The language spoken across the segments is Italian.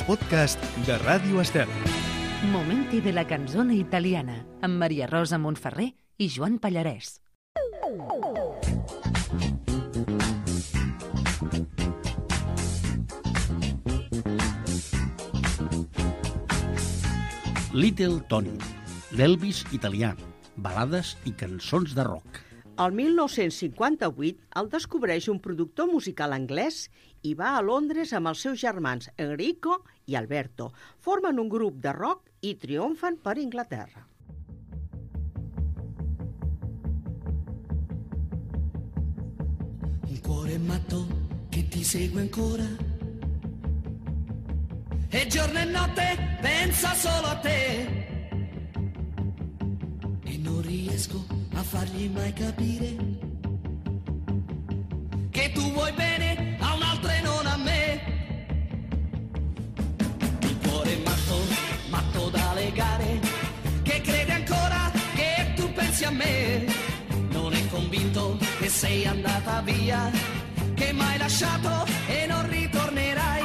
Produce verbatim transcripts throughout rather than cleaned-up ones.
podcast de Ràdio Estel. Momenti de la canzone italiana amb Maria Rosa Montferrer i Joan Pallarès. Little Tony, l'Elvis italià, balades i cançons de rock. El mil nou-cents cinquanta-vuit el descobreix un productor musical anglès i va a Londres amb els seus germans Enrico i Alberto. Formen un grup de rock i triomfen per Inglaterra. Un cuore matto che ti segue ancora e giorno e notte pensa solo a te e non riesco a fargli mai capire che tu vuoi bene a un altro e non a me. Il cuore matto, matto da legare, che crede ancora che tu pensi a me, non è convinto che sei andata via, che m'hai lasciato e non ritornerai.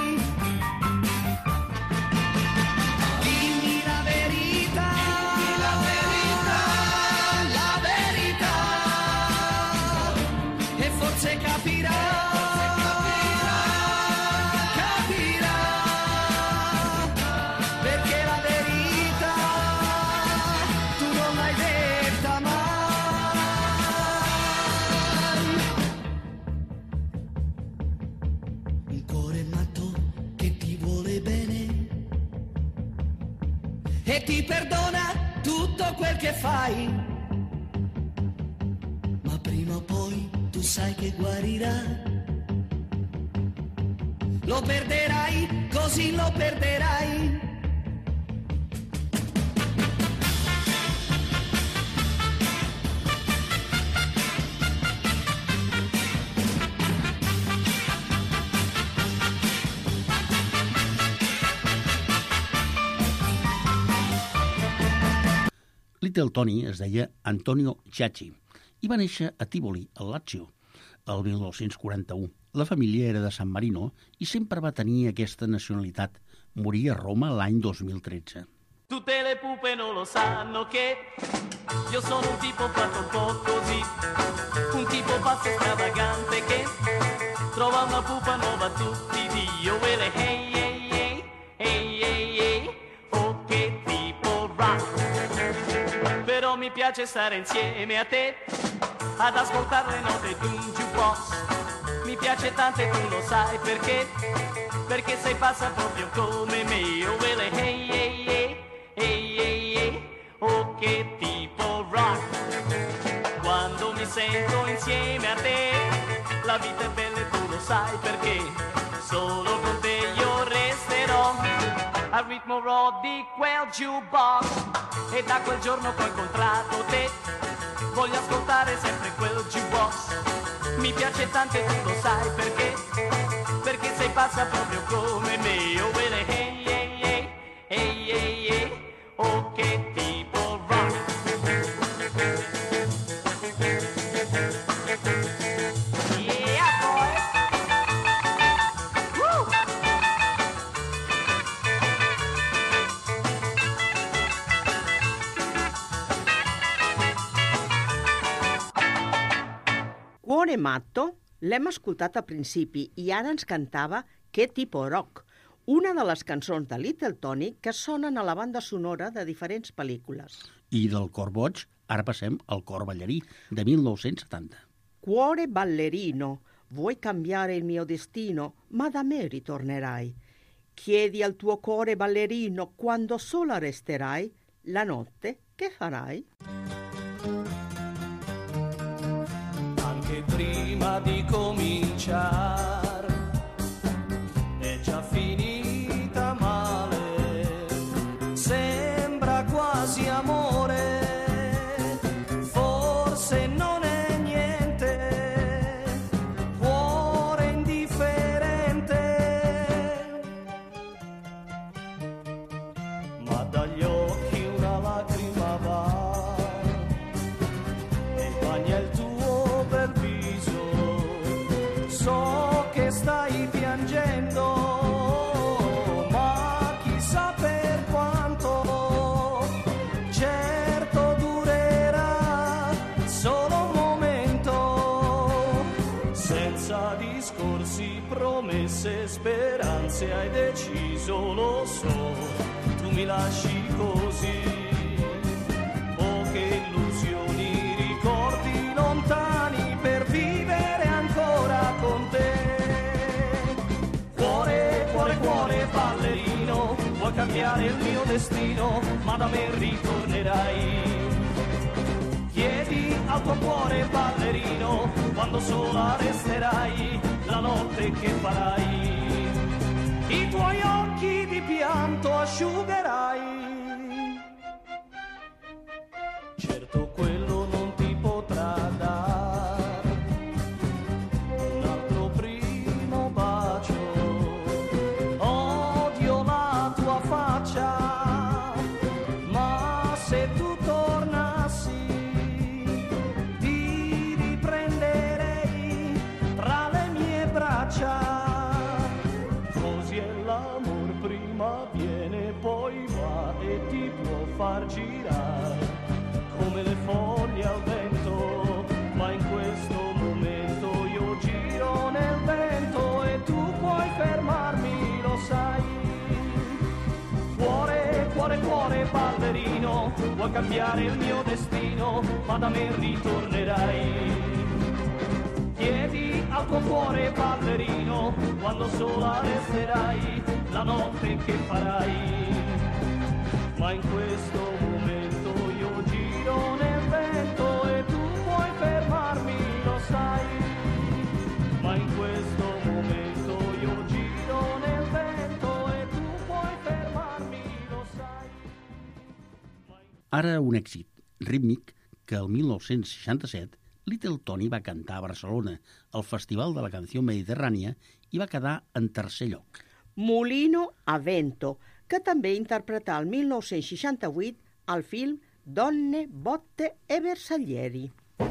Se capirà, capirà, perché la verità tu non l'hai detta mai. Un cuore matto che ti vuole bene e ti perdona tutto quel che fai, ma prima o poi tu sai che guarirà, lo perderai, così lo perderai. Little Tony es deia Antonio Ciacci i va néixer a Tivoli, al Lazio, el mil nou-cents quaranta-u. La família era de San Marino i sempre va tenir aquesta nacionalitat. Morí a Roma l'any dos mil tretze. Tutte le pupe non lo sanno che io sono un tipo fatto un po' così, un tipo pazzo stravagante che trova una pupa nuova tutti i dio e le hey hey hey hey hey hey, oh che tipo rock. Però mi piace stare insieme a te ad ascoltare le note di un jukebox. Mi piace tanto e tu lo sai perché, perché sei pazza proprio come me. Oh well, hey hey hey hey hey hey, oh che tipo rock. Quando mi sento insieme a te la vita è bella e tu lo sai perché solo con te io resterò al ritmo raw di quel jukebox. E da quel giorno che ho incontrato te voglio ascoltare sempre quel jukebox. Mi piace tanto e tu lo sai perché, perché sei pazza proprio come me. Oh well, hey hey hey hey hey hey, oh che tipo rock. Yeah boy. Woo. Cuore matto l'hem escoltat al principi i ara ens cantava Che tipo rock, una de les cançons de Little Tony que sonen a la banda sonora de diferents pel·lícules. I del cor boig, ara passem al cor ballarí, de mil nou-cents setanta. Cuore ballerino, vuoi cambiare il mio destino, ma da me ritornerai. Chiedi al tuo cuore ballerino, quando sola resterai, la notte che farai? Anche prima di cominciare è già finita male, sembra quasi amore, forse non è niente, cuore indifferente, ma dagli occhi una lacrima va e bagna il tuo bel viso. So che promesse, speranze hai deciso, lo so, tu mi lasci così. Poche illusioni, ricordi lontani per vivere ancora con te. Cuore, cuore, cuore ballerino, vuoi cambiare il mio destino, ma da me ritornerai. Chiedi al tuo cuore ballerino, quando sola resterai, la notte che farai. I tuoi occhi di pianto asciugherai. Certo quello non ti potrà dare un altro primo bacio. Odio la tua faccia, ma se tu tornassi ti riprenderei tra le mie braccia. Così è l'amor, prima viene poi va e ti può far girare come le foglie al vento, ma in questo momento io giro nel vento e tu puoi fermarmi, lo sai. Cuore, cuore, cuore ballerino, vuoi cambiare il mio destino, ma da me ritornerai. Chiedi al tuo cuore ballerino, quando sola resterai, la notte che farai. Ma in questo momento io giro nel vento e tu puoi fermarmi, lo sai. Ma in questo momento io giro nel vento e tu puoi fermarmi, lo sai. Ara un èxit rítmic que el mil nou-cents seixanta-set Little Tony va cantar a Barcelona al Festival de la Canció Mediterrània i va quedar en tercer lloc. Mulino a vento, que també interpretà el mil nou-cents seixanta-vuit al film Donne, botte e bersaglieri.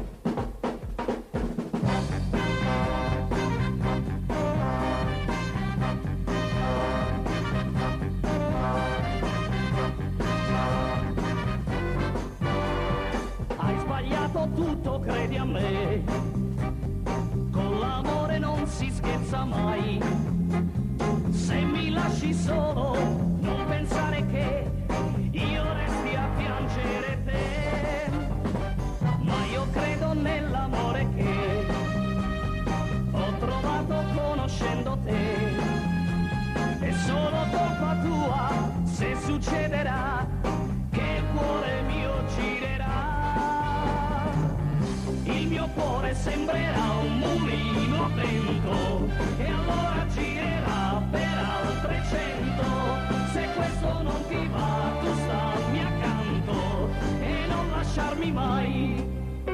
Hai sbagliato tutto, credi a me, con l'amore non si scherza mai. Se mi lasci solo, non pensare che io resti a piangere te. Ma io credo nell'amore che ho trovato conoscendo te. È solo colpa tua se succederà che il cuore mio girerà. Il mio cuore sembrerà un mulino a vento e allora girerà per altre cento. Se questo non ti va, tu stammi accanto e non lasciarmi mai.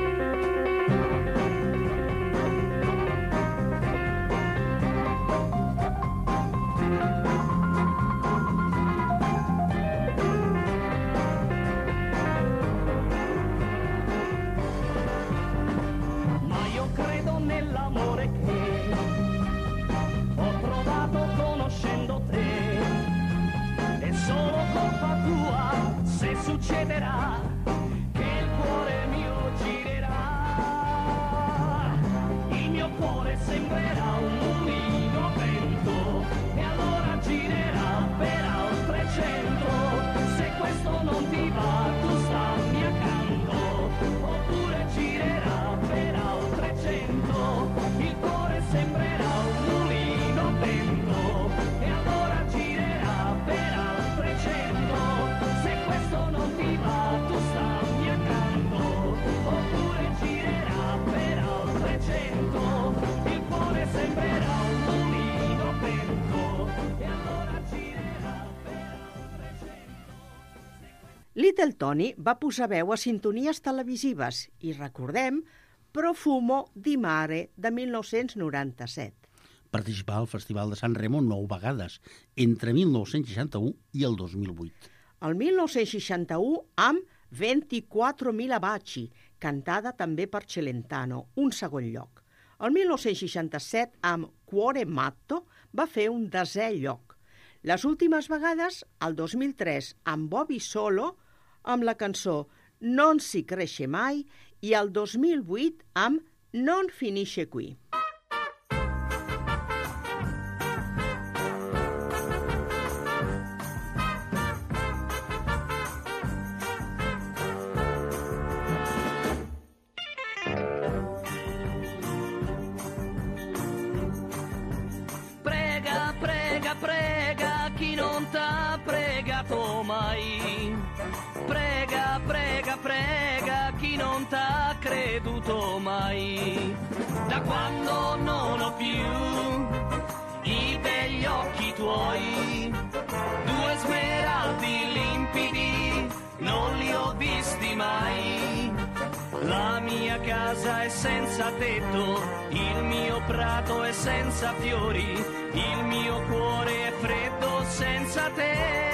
Ma io credo nell'amore che ho trovato conoscendo te. È solo colpa tua se succederà che il cuore mio girerà. Il mio cuore sembrerà un mulino a vento e allora girerà per altre cento. Se questo non ti va, tu stammi accanto, oppure girerà per altre cento. Il cuore sembrerà un mulino a vento e allora girerà per altre cento. Se questo non ti va, tu stammi accanto, oppure girerà per altre cento. Il cuore sembrerà un mulino a vento e allora girerà per altre cento. Little Tony va posar veu a sintonies televisives i recordem Profumo di Mare de mil nou-cents noranta-set. Participà al Festival de San Remo nou vegades, entre mil nou-cents seixanta-u i el dos mil vuit. El mil nou-cents seixanta-u amb ventiquattro mila baci, cantada també per Celentano, un segon lloc. El mil nou-cents seixanta-set amb Cuore Matto va fer un desè lloc. Les últimes vegades, el dos mil tres, amb Bobby Solo, amb la cançó Non si cresce mai, i el dos mil vuit amb Non finisce qui. prega, prega chi non t'ha pregato mai. Prega, prega, prega chi non t'ha creduto mai. Da quando non ho più i begli occhi tuoi, due smeraldi limpidi non li ho visti mai. La mia casa è senza tetto, il mio prato è senza fiori, il mio cuore è freddo senza te.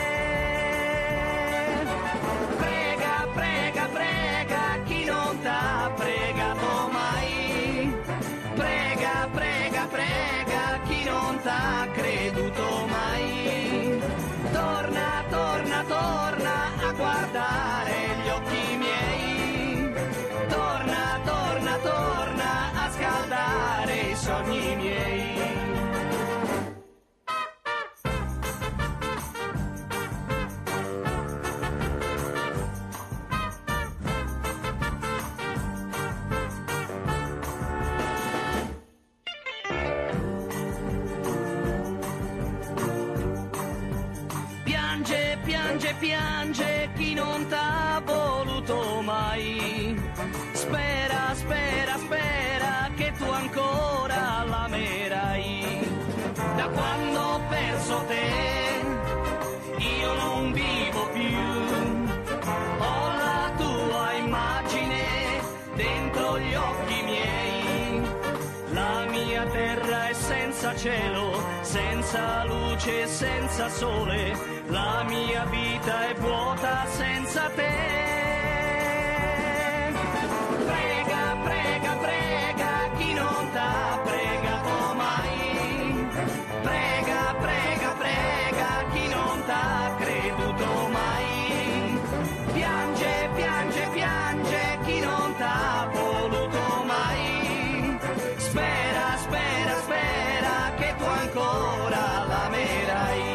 Prega, prega, prega chi non t'ha pregato mai. Prega, prega, prega chi non t'ha creduto mai. Torna, torna, torna a guardare gli occhi miei. Torna, torna, torna a scaldare i sogni miei. Piange, piange, piange chi non t'ha voluto mai. Spera, spera, spera che tu ancora l'amerai. Da quando ho perso te io non vivo più. Ho la tua immagine dentro gli occhi miei. La mia terra è senza cielo, senza luce, senza sole. La mia vita è vuota senza te. Prega, prega, prega chi non t'ha pregato mai. Prega, prega, prega chi non t'ha creduto mai. Piange, piange, piange chi non t'ha voluto mai. Spera, spera, spera che tu ancora l'amerai.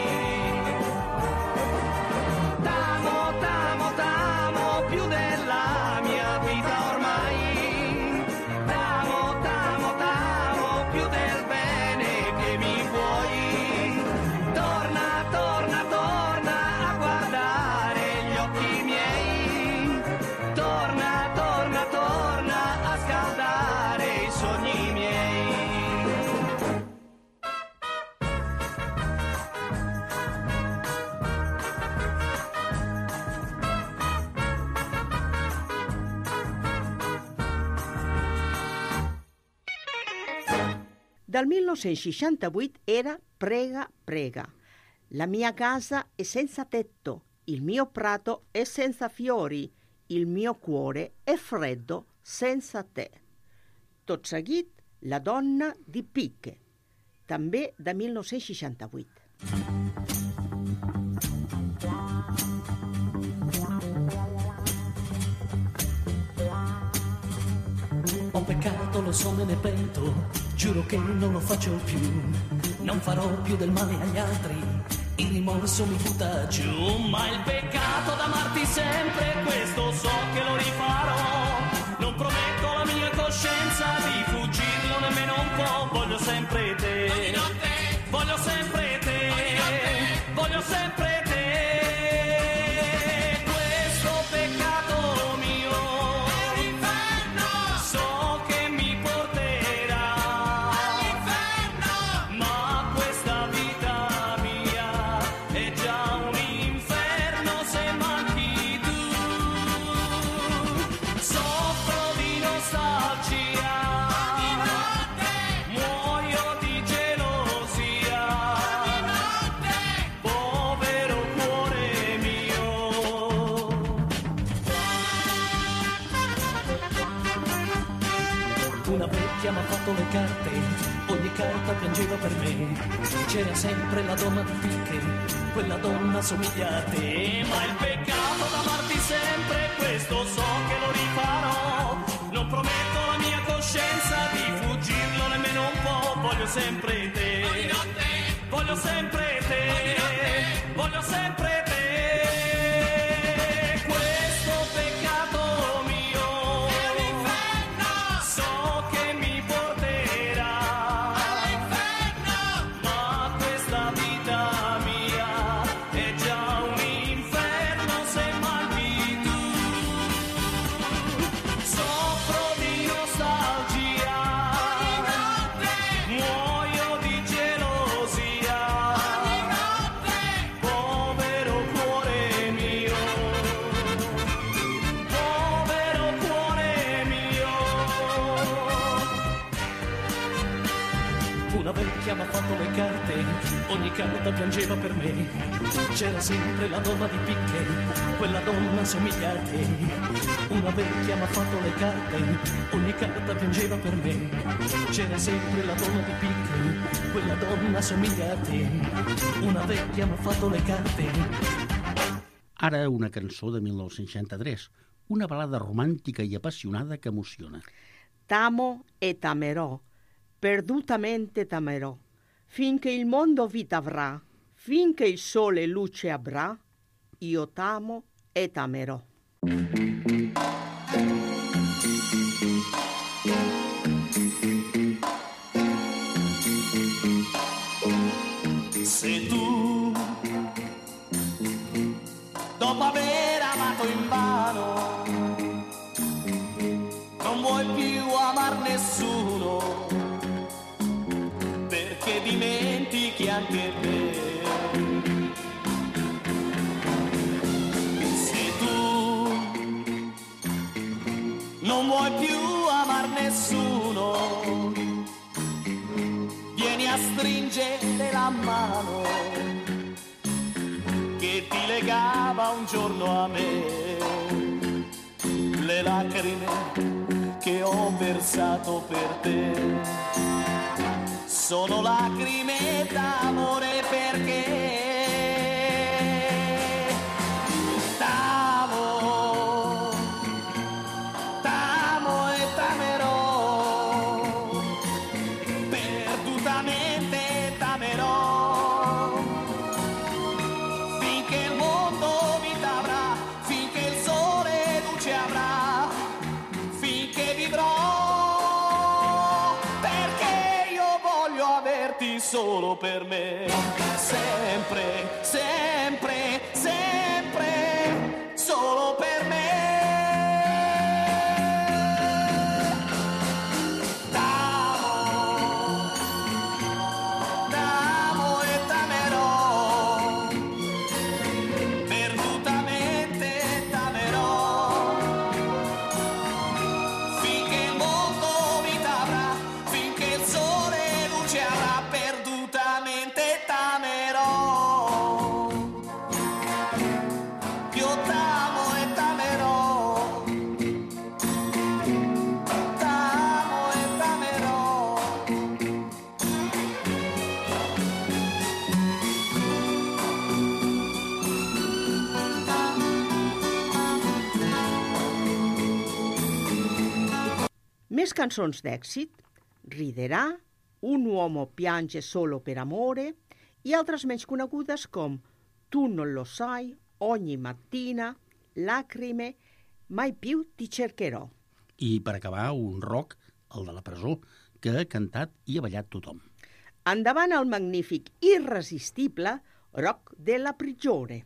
Del millenovecentosessantavuit era Prega, prega. La mia casa è senza tetto, il mio prato è senza fiori, il mio cuore è freddo senza te. Tot seguit, La donna di Picche, també de millenovecentosessantavuit. Ho peccato, lo so, me ne pento, giuro che non lo faccio più, non farò più del male agli altri, il rimorso mi butta giù, ma il peccato d'amarti sempre, questo so che lo rifarò, non prometto alla mia coscienza di fuggirlo nemmeno un po', voglio sempre te, voglio sempre te, voglio sempre te. Mi ha fatto le carte, ogni carta piangeva per me, c'era sempre la donna di Picche, quella donna somiglia a te, ma il peccato d'amarti sempre, questo so che lo rifarò, non prometto alla mia coscienza di fuggirlo nemmeno un po', voglio sempre te, voglio sempre te, voglio sempre te. Vita ogni carta piangeva per me. C'era sempre la donna di picche, quella donna somiglia a te. Una vecchia m'ha fatto le carte, ogni carta piangeva per me. C'era sempre la donna di picche, quella donna somiglia a te. Una vecchia m'ha fatto le carte. Ara una cançó de mil nou-cents seixanta-tres, una balada romàntica i apassionada que emociona. T'amo e t'amerò, perdutamente t'amerò, finché il mondo vita avrà, finché il sole luce avrà, io t'amo e t'amerò. Se tu, dopo aver amato invano, non vuoi più amar nessuno, perché dimentichi anche te. Se tu non vuoi più amar nessuno, vieni a stringere la mano che ti legava un giorno a me. Le lacrime che ho versato per te sono lacrime d'amore, perché t'amo, t'amo e t'amerò, perdutamente t'amerò, finché il mondo vita avrà, finché il sole luce avrà, finché vivrò, perché io voglio averti solo per me, sempre, sempre, sempre, solo per me. T'amo, t'amo e t'amerò, perdutamente t'amerò, finché il mondo vita avrà, finché il sole luce avrà, perdutamente t'amerò. Io t'amo e t'amerò, t'amo e t'amerò. Més cançons d'èxit, Riderà, Un uomo piange solo per amore i altres menys conegudes com Tu non lo sai, Ogni mattina, Lacrime, Mai più ti cercherò. I per acabar, un rock, el de la presó, que ha cantat i ha ballat tothom. Endavant el magnífic irresistible Rock della prigione.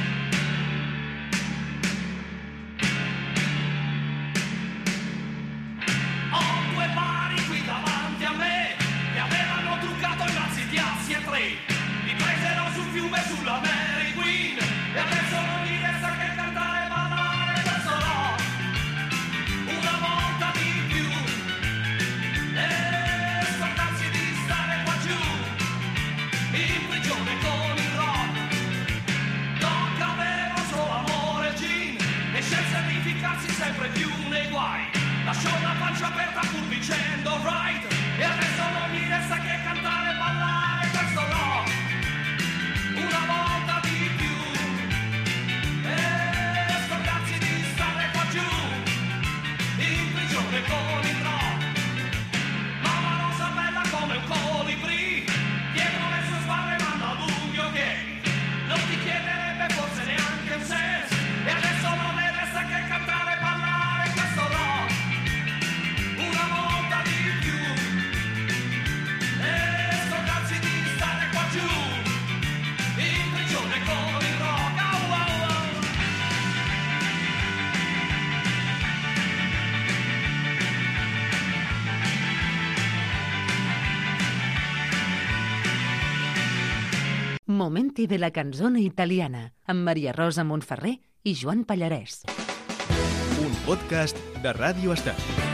Ho due pari qui davanti a me, mi avevano truccato innanzi di assi e tre, mi presero sul fiume sulla Mary Queen, e adesso non mi resta che cantare e ballare questo rock, una volta di più, e scordarsi di stare qua giù, in prigione con il rock. Doc aveva solo amore, gin, e scelse di ficcarsi sempre più nei guai. Lasciò la pancia aperta pur dicendo right, e adesso non mi resta che cantare e ballare questo rock, una volta di più, e scordarsi di stare qua giù, in prigione con il rock. Mamma rosa bella come un colibrì, dietro le sue spalle manda l'unghio gay, non ti chiederebbe forse neanche un senso, e adesso non le resta che cantare e ballare questo rock, una volta di più, e scordarsi di stare qua giù, in prigione con il rock. Au, au, au. Momenti de la canzone italiana amb Maria Rosa Montferrer i Joan Pallarès. Un podcast de Ràdio Estel.